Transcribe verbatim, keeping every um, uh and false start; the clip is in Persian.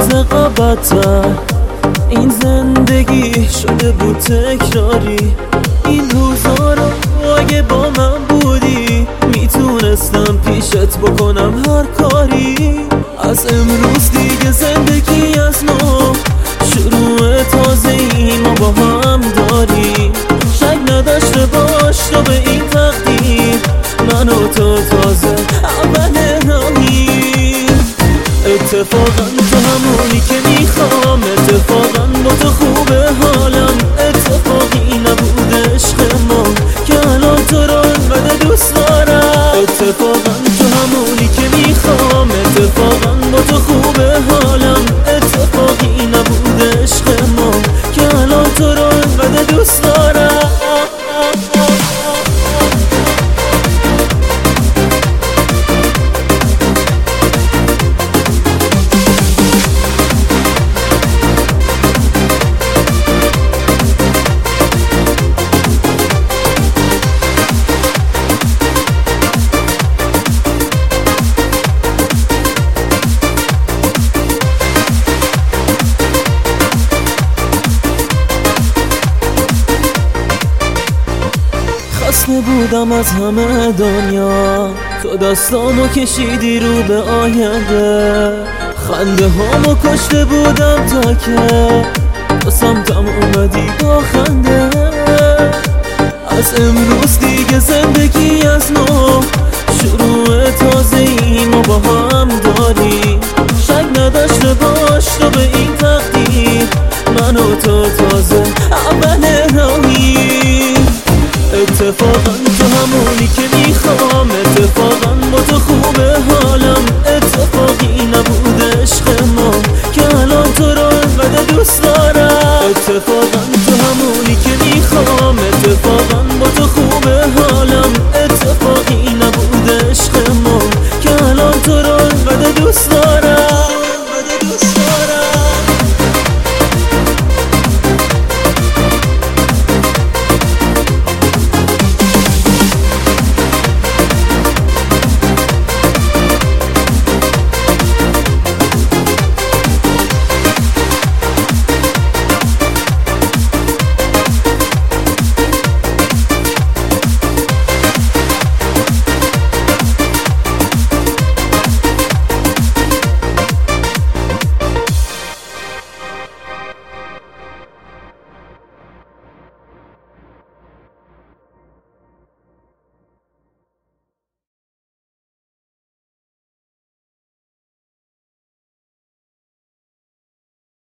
بدتر این زندگی شده بود تکراری. این روزا رو اگه با من بودی میتونستم پیشت بکنم هر کاری. از امروز دیگه زندگی از نو شروع تازه ای ما با هم داری. شک نداشته باش تو به این تقدیر من و تو تازه اول راهی. اتفاقا تو همونی که میخوام، اتفاقا با تو خوبه حالم. اتفاقی نبود عشق ما که الان تو رو انقدر دوست دارم. اتفاقا تو همونی که میخوام، اتفاقا با تو خوبه حالم. اتفاقی نبود عشق ما که الان تو رو انقدر دوست دارم. خسته بودم از همه دنیا، تو دستامو کشیدی رو به آینده. خنده هامو کشته بودم تا که تو سمتم اومدی با خنده. از امروز دیگه زندگی از نو شروع تازه ای ما با هم داری. شک نداشته باش تو به این تقدیر من و تو تازه اول راهی. اتفاقا تو همونی که می